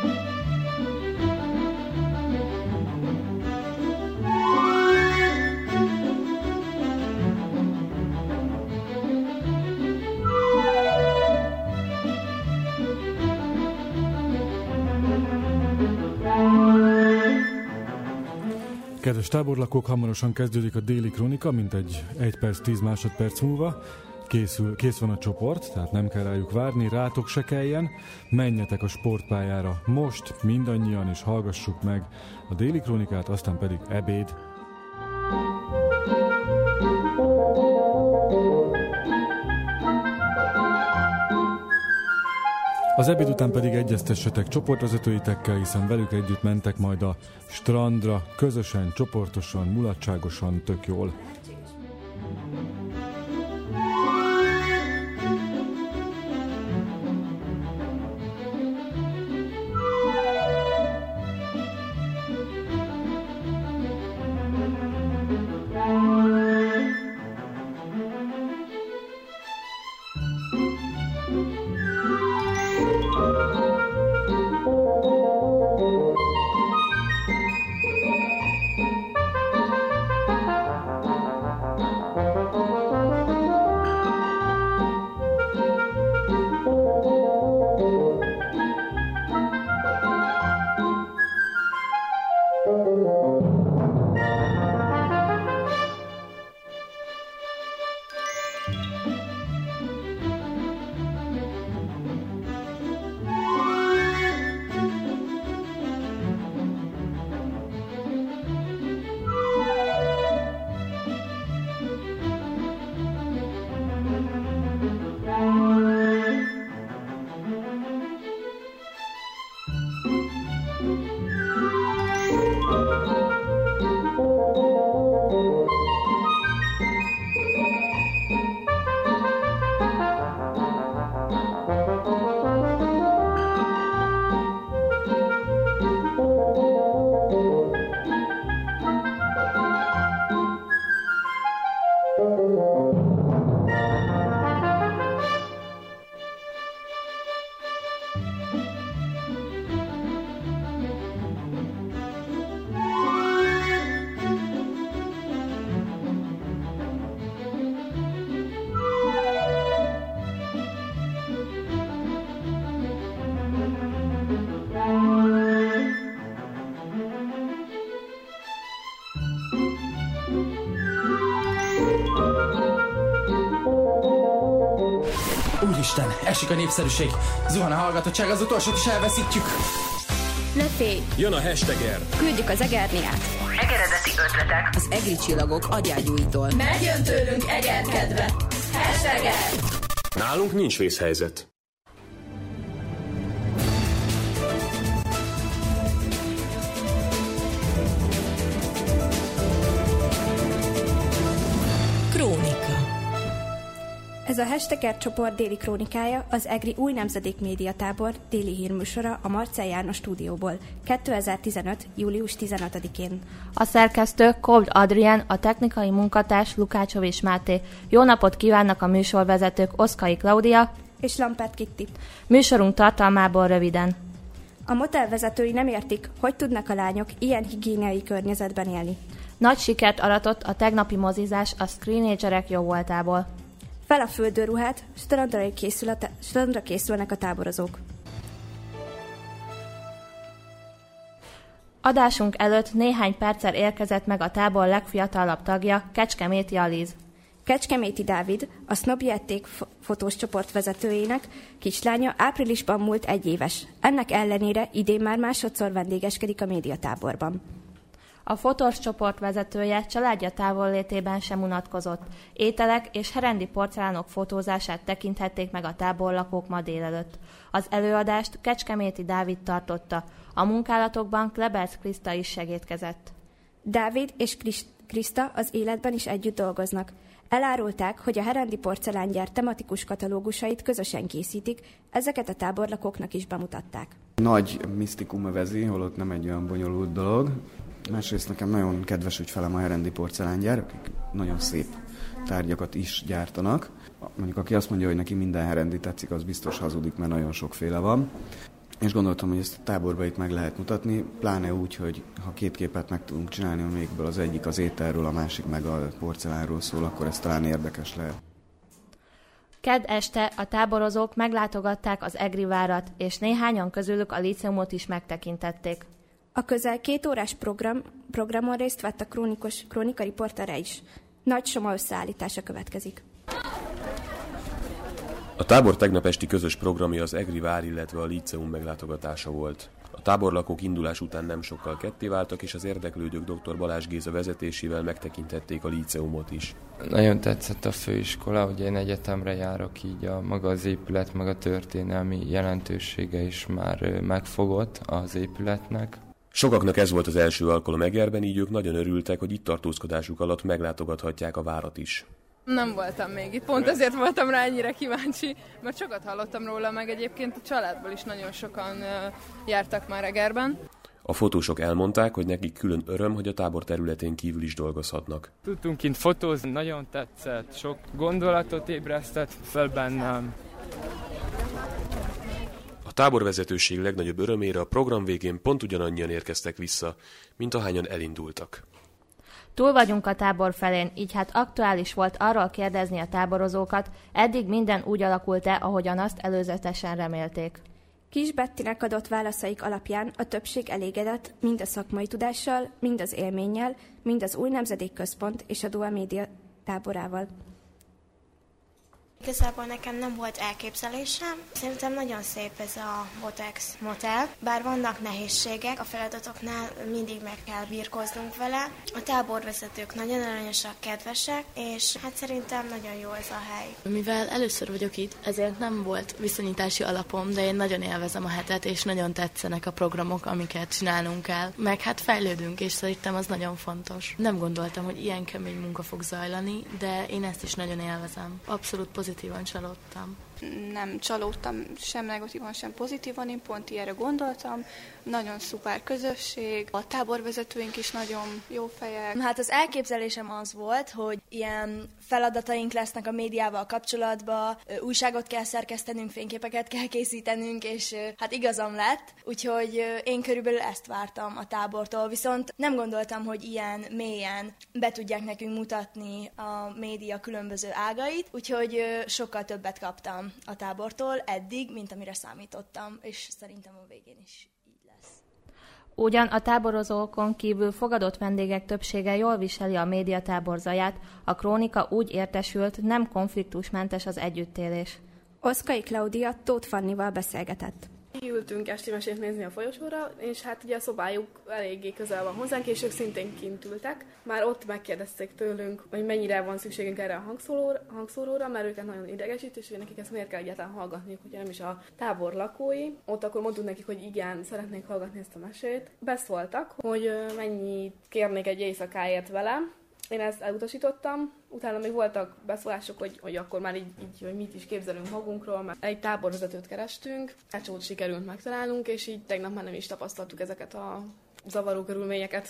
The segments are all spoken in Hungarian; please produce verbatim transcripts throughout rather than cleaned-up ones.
Kedves táborlakók, hamarosan kezdődik a déli kronika, mint egy egy perc, tíz másodperc múlva. Készül, kész van a csoport, tehát nem kell rájuk várni, rátok se kelljen. Menjetek a sportpályára most, mindannyian, és hallgassuk meg a déli kronikát, aztán pedig ebéd. Az ebéd után pedig egyeztessetek csoportvezetőitekkel, hiszen velük együtt mentek majd a strandra, közösen, csoportosan, mulatságosan, tök jól. Úristen, esik a népszerűség. Zuhan a hallgatottság, az utolsót is elveszítjük. Ne félj! Jön a hashtager. Küldjük az Egerniát. Egeredeti ötletek az egri csillagok agyágyúitól. Megjön tőlünk Eger-kedve. Hashtager! Nálunk nincs vészhelyzet. Ez a Hashtager csoport déli krónikája, az egri új nemzedék médiatábor déli hírműsora a Marcell János stúdióból kétezer-tizenöt. július tizenötödikén. A szerkesztő Kovd Adrián, a technikai munkatárs Lukácsovics Máté. Jó napot kívánnak a műsorvezetők Oszkai Klaudia és Lampert Kitti. Műsorunk tartalmából röviden. A motel vezetői nem értik, hogy tudnak a lányok ilyen higiéniai környezetben élni. Nagy sikert aratott a tegnapi mozizás a screenagerek jó voltából. Fel a fürdőruhát, strandra, strandra készülnek a táborozók. Adásunk előtt néhány perccel érkezett meg a tábor legfiatalabb tagja, Kecskeméti Alíz. Kecskeméti Dávid, a Sznobjették fotós csoport vezetőjének kislánya áprilisban múlt egy éves. Ennek ellenére idén már másodszor vendégeskedik a médiatáborban. A fotós csoport vezetője családja távollétében sem unatkozott. Ételek és herendi porcelánok fotózását tekinthették meg a táborlakók ma délelőtt. Az előadást Kecskeméti Dávid tartotta. A munkálatokban Kleberc Kriszta is segédkezett. Dávid és Kriszta az életben is együtt dolgoznak. Elárulták, hogy a herendi porcelángyár tematikus katalógusait közösen készítik, ezeket a táborlakóknak is bemutatták. Nagy misztikum övezi, holott nem egy olyan bonyolult dolog. Másrészt nekem nagyon kedves ügyfelem a herendi porcelángyár, akik nagyon szép tárgyakat is gyártanak. Mondjuk aki azt mondja, hogy neki minden herendi tetszik, az biztos hazudik, mert nagyon sokféle van. és gondoltam, hogy ezt a táborba itt meg lehet mutatni, pláne úgy, hogy ha két képet meg tudunk csinálni, amelyikből az egyik az ételről, a másik meg a porcelánról szól, akkor ez talán érdekes lehet. Kedd este a táborozók meglátogatták az Egri várat, és néhányan közülük a líceumot is megtekintették. A közel két órás program, programon részt vett a krónikus, krónika riportere is. Nagy soma összeállítása következik. A tábor tegnap esti közös programja az Egri vár, illetve a líceum meglátogatása volt. A táborlakók indulás után nem sokkal ketté váltak, és az érdeklődők dr. Balázs Géza vezetésével megtekintették a líceumot is. Nagyon tetszett a főiskola, ugye én egyetemre járok, így a maga az épület, meg a történelmi jelentősége is már megfogott az épületnek. Sokaknak ez volt az első alkalom Egerben, így ők nagyon örültek, hogy itt tartózkodásuk alatt meglátogathatják a várat is. Nem voltam még itt, pont ezért voltam rá ennyire kíváncsi, mert sokat hallottam róla, meg egyébként a családból is nagyon sokan jártak már Egerben. A fotósok elmondták, hogy nekik külön öröm, hogy a tábor területén kívül is dolgozhatnak. Tudtunk kint fotózni, nagyon tetszett, sok gondolatot ébresztett fel bennem. A táborvezetőség legnagyobb örömére a program végén pont ugyanannyian érkeztek vissza, mint ahányan elindultak. Túl vagyunk a tábor felén, így hát aktuális volt arról kérdezni a táborozókat, eddig minden úgy alakult-e, ahogyan azt előzetesen remélték. Kis Bettinek adott válaszaik alapján a többség elégedett mind a szakmai tudással, mind az élménnyel, mind az új nemzedék központ és a Dual Média táborával. Igazából nekem nem volt elképzelésem. Szerintem nagyon szép ez a Botex motel. Bár vannak nehézségek, a feladatoknál mindig meg kell birkóznunk vele. A táborvezetők nagyon aranyosak, kedvesek, és hát szerintem nagyon jó ez a hely. Mivel először vagyok itt, ezért nem volt viszonyítási alapom, de én nagyon élvezem a hetet, és nagyon tetszenek a programok, amiket csinálnunk kell. Meg hát fejlődünk, és szerintem az nagyon fontos. Nem gondoltam, hogy ilyen kemény munka fog zajlani, de én ezt is nagyon élvezem. Abszolút pozitív. Pozitívan csalódtam. Nem csalódtam sem negatívan, sem pozitívan, én pont ilyenre gondoltam. Nagyon szuper közösség, a táborvezetőink is nagyon jó fejek. Hát az elképzelésem az volt, hogy ilyen feladataink lesznek a médiával kapcsolatban, újságot kell szerkesztenünk, fényképeket kell készítenünk, és hát igazam lett, úgyhogy én körülbelül ezt vártam a tábortól, viszont nem gondoltam, hogy ilyen mélyen be tudják nekünk mutatni a média különböző ágait, úgyhogy sokkal többet kaptam a tábortól eddig, mint amire számítottam, és szerintem a végén is így lesz. Ugyan a táborozókon kívül fogadott vendégek többsége jól viseli a médiatábor zaját, a krónika úgy értesült, nem konfliktusmentes az együttélés. Oszkai Klaudia Tóth Fannival beszélgetett. Ültünk esti mesét nézni a folyosóra, és hát ugye a szobájuk eléggé közel van hozzánk, és ők szintén kint ültek. Már ott megkérdezték tőlünk, hogy mennyire van szükségünk erre a hangszóróra, hangszóróra mert őket nagyon idegesít, és hogy nekik ezt miért kell egyáltalán hallgatniuk, hogyha nem is a tábor lakói. Ott akkor mondtuk nekik, hogy igen, szeretnék hallgatni ezt a mesét. Beszóltak, hogy mennyit kérnék egy éjszakáért vele. Én ezt elutasítottam, utána még voltak beszólások, hogy, hogy akkor már így, így hogy mit is képzelünk magunkról, mert egy táborvezetőt kerestünk, elcsót sikerült megtalálnunk, és így tegnap már nem is tapasztaltuk ezeket a zavaró körülményeket.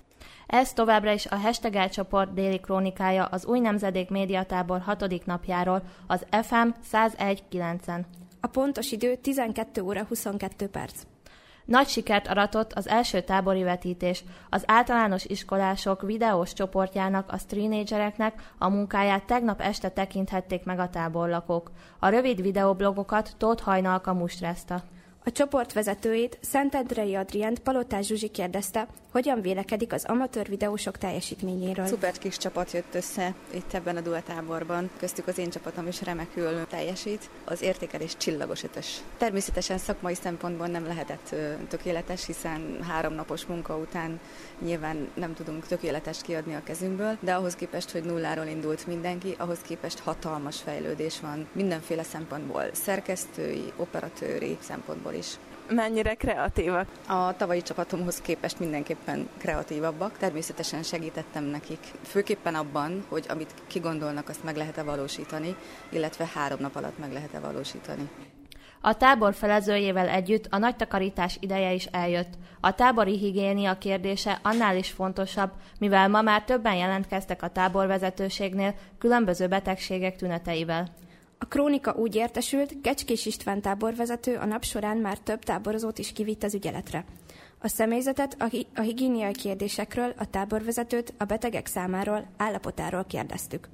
Ez továbbra is a Hashtag csoport déli krónikája az új nemzedék médiatábor hatodik napjáról, az ef em száz egy kilencen. A pontos idő tizenkét óra huszonkettő perc. Nagy sikert aratott az első tábori vetítés. Az általános iskolások videós csoportjának, a Streanégereknek a munkáját tegnap este tekinthették meg a táborlakók. A rövid videoblogokat Tóth Hajnalka mustrázta. A csoport vezetőjét, Szentendrei Adriánt Palotás Zsuzsi kérdezte, hogyan vélekedik az amatőr videósok teljesítményéről. Szuper kis csapat jött össze itt ebben a Dual táborban. Köztük az én csapatom is remekül teljesít. Az értékelés csillagos ötös. Természetesen szakmai szempontból nem lehetett tökéletes, hiszen három napos munka után nyilván nem tudunk tökéletest kiadni a kezünkből, de ahhoz képest, hogy nulláról indult mindenki, ahhoz képest hatalmas fejlődés van mindenféle szempontból, szerkesztői, operatőri szempontból is. Mennyire kreatívak? A tavalyi csapatomhoz képest mindenképpen kreatívabbak. Természetesen segítettem nekik, főképpen abban, hogy amit kigondolnak, azt meg lehet-e valósítani, illetve három nap alatt meg lehet-e valósítani. A tábor felezőjével együtt a nagy takarítás ideje is eljött. A tábori higiénia kérdése annál is fontosabb, mivel ma már többen jelentkeztek a táborvezetőségnél különböző betegségek tüneteivel. A krónika úgy értesült, Kecskés István táborvezető a nap során már több táborozót is kivitt az ügyeletre. A személyzetet, a, hi- a higiéniai kérdésekről, a táborvezetőt, a betegek számáról, állapotáról kérdeztük.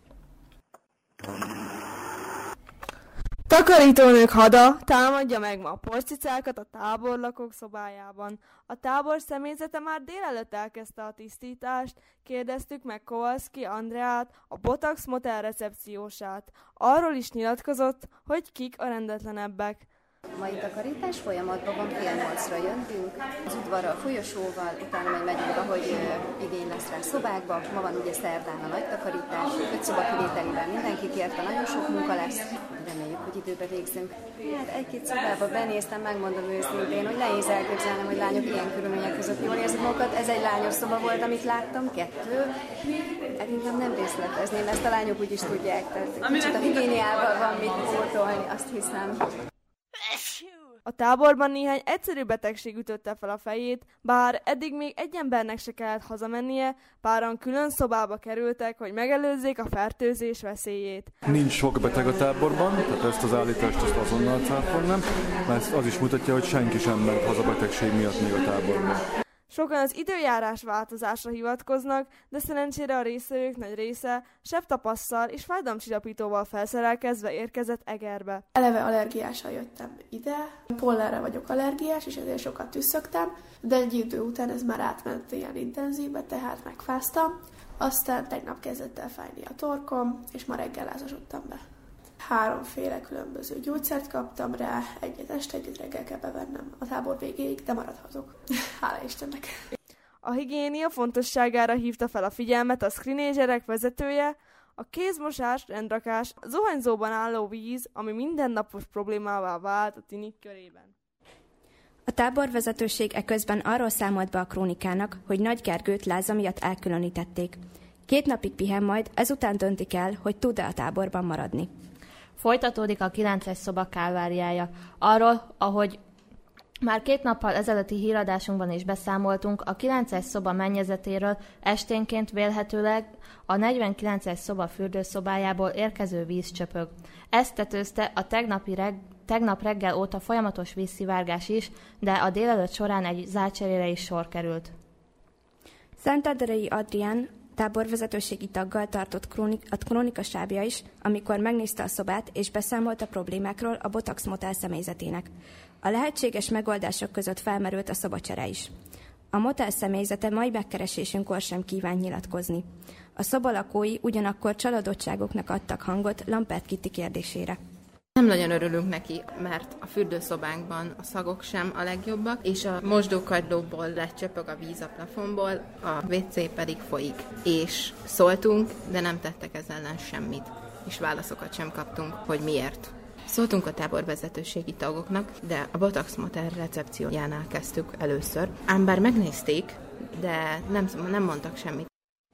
Takarítónők hada támadja meg ma a porcicákat a táborlakók szobájában. A tábor személyzete már délelőtt elkezdte a tisztítást, kérdeztük meg Kowalski Andreát, a Botax Motel recepciósát. Arról is nyilatkozott, hogy kik a rendetlenebbek. Mai takarítás folyamatban van, fél nyolcra jöntünk, az udvarra a folyosóval, utána majd megyünk, ahogy uh, igény lesz rá szobákba. Ma van ugye szerdán a nagy takarítás, öt szoba kivételével mindenki kérte, nagyon sok munka lesz. Reméljük, hogy időbe végzünk. Hát egy-két szobába benéztem, megmondom őszintén, hogy nehéz elképzelnem, hogy lányok ilyen körülmények között jól érzik magukat. Ez egy lányos szoba volt, amit láttam, kettő. Szerintem nem részletezném, ezt a lányok úgy is tudják. Tehát kicsit a higiéniával van mit pótolni, azt hiszem. A táborban néhány egyszerű betegség ütötte fel a fejét, bár eddig még egy embernek se kellett hazamennie, páran külön szobába kerültek, hogy megelőzzék a fertőzés veszélyét. Nincs sok beteg a táborban, tehát ezt az állítást ezt azonnal cáfolnám, mert az is mutatja, hogy senki sem ment haza betegség miatt még a táborban. Sokan az időjárás változásra hivatkoznak, de szerencsére a résztvevők nagy része sebtapasszal és fájdalomcsillapítóval felszerelkezve érkezett Egerbe. Eleve allergiással jöttem ide, pollenre vagyok allergiás, és ezért sokat tüsszögtem, de egy idő után ez már átment ilyen intenzívbe, tehát megfáztam. Aztán tegnap kezdett el fájni a torkom, és ma reggel lázasodtam be. Háromféle különböző gyógyszert kaptam rá, egyet este, egyet reggel kell bevennem a tábor végéig, de maradhatok. Hála Istennek! A higiénia fontosságára hívta fel a figyelmet a screenagerek vezetője, a kézmosás, rendrakás, a zuhanyzóban álló víz, ami mindennapos problémává vált a tinik körében. A táborvezetőség eközben arról számolt be a krónikának, hogy Nagy Gergőt láza miatt elkülönítették. Két napig pihen majd, ezután döntik el, hogy tud-e a táborban maradni. Folytatódik a kilences szoba kálváriája. Arról, ahogy már két nappal ezelőtti híradásunkban is beszámoltunk, a kilences szoba mennyezetéről esténként vélhetőleg a negyvenkilences szoba fürdőszobájából érkező víz csöpög. Ezt tetőzte a tegnapi reg- tegnap reggel óta folyamatos vízszivárgás is, de a délelőtt során egy zárcserére is sor került. Szentendrei Adrián táborvezetőségi taggal tartott krónik, a krónika stábja is, amikor megnézte a szobát és beszámolt a problémákról a Botax Motel személyzetének. A lehetséges megoldások között felmerült a szobacsere is. A motel személyzete mai megkeresésünkkor sem kíván nyilatkozni. A szoba lakói ugyanakkor csalódottságoknak adtak hangot Lampert Kitty kérdésére. Nem nagyon örülünk neki, mert a fürdőszobánkban a szagok sem a legjobbak, és a mosdókagylóból lecsöpög a víz a plafonból, a vé cé pedig folyik. És szóltunk, de nem tettek ezzel ellen semmit, és válaszokat sem kaptunk, hogy miért. Szóltunk a táborvezetőségi tagoknak, de a Botax Motel recepciójánál kezdtük először. Ám bár megnézték, de nem, nem mondtak semmit.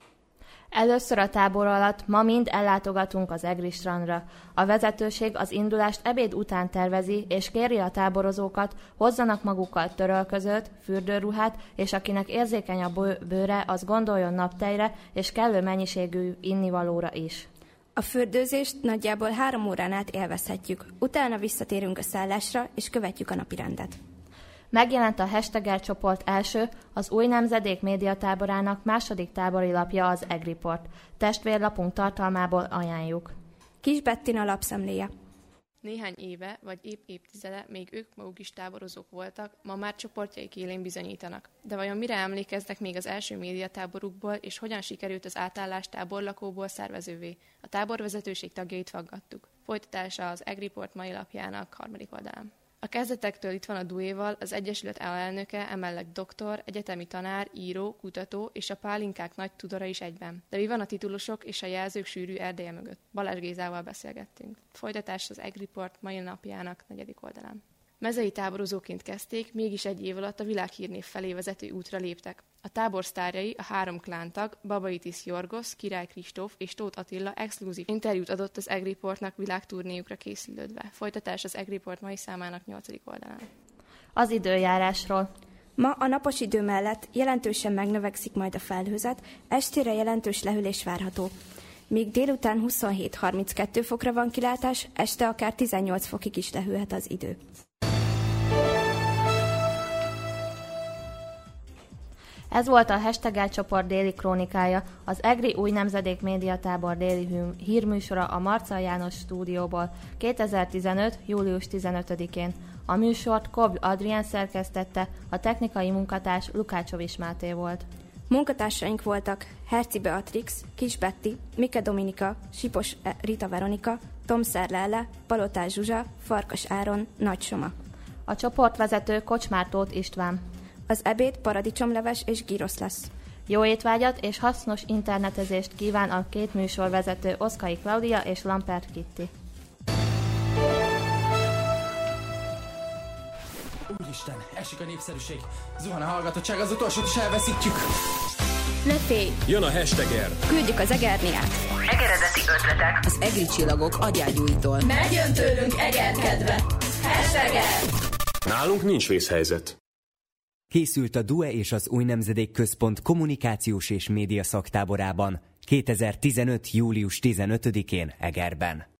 Először a tábor alatt ma mind ellátogatunk az Egri strandra. A vezetőség az indulást ebéd után tervezi, és kéri a táborozókat, hozzanak magukkal törölközőt, fürdőruhát, és akinek érzékeny a bőre, az gondoljon naptejre, és kellő mennyiségű innivalóra is. A fürdőzést nagyjából három órán át élvezhetjük. Utána visszatérünk a szállásra, és követjük a napirendet. Megjelent a Hashtager csoport első, az Új Nemzedék médiatáborának második tábori lapja az Egriport. Testvérlapunk tartalmából ajánljuk. Kis Bettina lapszemléje. Néhány éve, vagy épp évtizede még ők maguk is táborozók voltak, ma már csoportjaik élén bizonyítanak. De vajon mire emlékeznek még az első médiatáborukból, és hogyan sikerült az átállás táborlakóból szervezővé? A táborvezetőség tagjait faggattuk. Folytatása az Egriport mai lapjának harmadik oldalán. A kezdetektől itt van a Duéval, az Egyesület elnöke, emellett doktor, egyetemi tanár, író, kutató és a pálinkák nagy tudora is egyben. De mi van a titulusok és a jelzők sűrű erdeje mögött? Balázs Gézával beszélgettünk. Folytatás az Egriport mai napjának negyedik oldalán. Mezei táborozóként kezdték, mégis egy év alatt a világhírnév felé vezető útra léptek. A tábor sztárjai, a három klántag, Babaitis Jorgosz, Király Kristóf és Tóth Attila exkluzív interjút adott az Egriportnak világturnéjukra készülődve. Folytatás az Egriport mai számának nyolcadik oldalán. Az időjárásról. Ma a napos idő mellett jelentősen megnövekszik majd a felhőzet, estére jelentős lehűlés várható. Míg délután huszonhét harminckettő fokra van kilátás, este akár tizennyolc fokig is lehűlhet az idő. Ez volt a Hashtag csoport déli krónikája, az EGRI új nemzedék médiatábor déli hírműsora a Marccal János stúdióból kétezer-tizenöt. július tizenötödikén. A műsort Kov Adrián szerkesztette, a technikai munkatárs Lukácsovics Máté volt. Munkatársaink voltak Herci Beatrix, Kis Betty, Mike Dominika, Sipos Rita Veronika, Tomszer Lelle, Palotás Zsuzsa, Farkas Áron, Nagy Soma. A csoportvezető Kocsmár Tóth István. Az ebéd paradicsomleves és gyrosz lesz. Jó étvágyat és hasznos internetezést kíván a két műsorvezető Oszkai Klaudia és Lampert Kitti. Úristen, esik a népszerűség. Zuhan a hallgatottság, az utolsót is elveszítjük. Ne félj! Jön a hashtager. Küldjük az Egerniát. Egeredeti ötletek. Az egri csillagok agyágyúitól. Megjön tőlünk Eger-kedve. Hashtager. Nálunk nincs vészhelyzet. Készült a due és az Új Nemzedék Központ kommunikációs és média szaktáborában kétezer-tizenöt. július tizenötödikén Egerben.